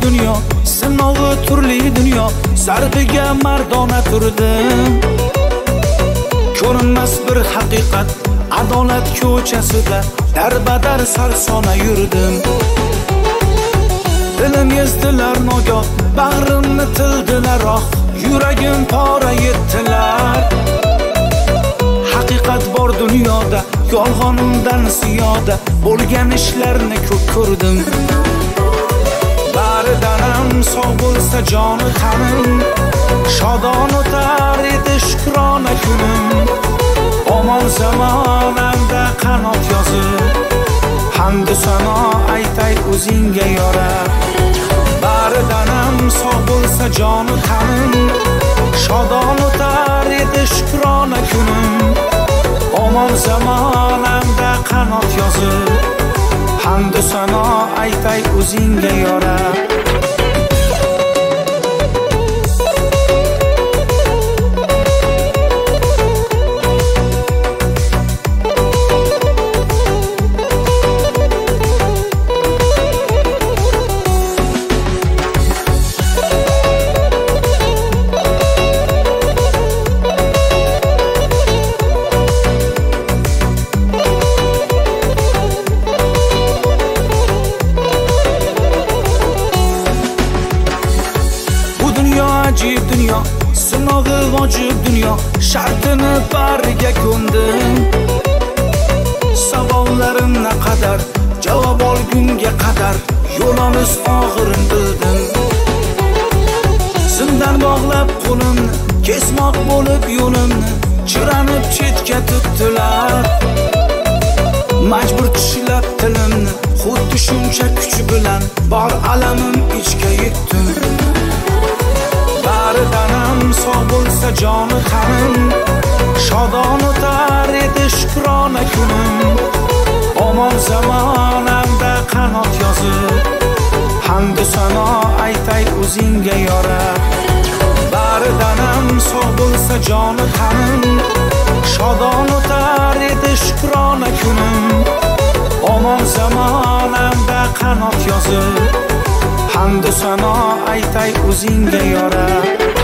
dunyo, sinovi turli dunyo, sarbiga mardona turdim. Ko'rinmas bir haqiqat, adolat ko'chasida darbadar sarsona yurdim. Dilim ezdilar nogoh, bag'rimni tildilar oh, yuragim pora yettilar. Haqiqat bor dunyoda, yolg'onimdan ziyoda bo'lgan ishlarni ko'p ko'rdim. Baridanam sog' bo'lsa joni tanim, shodon o'tar edi shukrona kunim. Omon zamonamda qanot yozib, hamdu sano aytay o'zingga yorab. Baridanam sog' bo'lsa joni tanim, shodon o'tar edi shukrona kunim. Omon zamonamda qanot yozib, hamdu sano aytay o'zingga yorab. Ajib dunyo, sinovi vojib dunyo, shartini bariga ko'ndim. Savollarim naqadar, javob olgunga qadar yo'limiz og'irin bildim. Zindan bog'lab qo'limni, kesmoq bo'lib yo'limni, chiranib chetga tutdilar. Majbur tishlab tilimni, xuddi shuncha kuch bilan bor alamim ichga yetdim. Baridanam sog' bo'lsa joni tanim, shodon o'tar edi shukrona kunim. Omon zamonamda qanot yozib, hamdu sano aytay o'zingga yorab. Baridanam sog' bo'lsa joni tanim, shodon o'tar edi shukrona kunim. Omon zamonamda qanot yozib, hamdu sano aytay o'zingga yorab.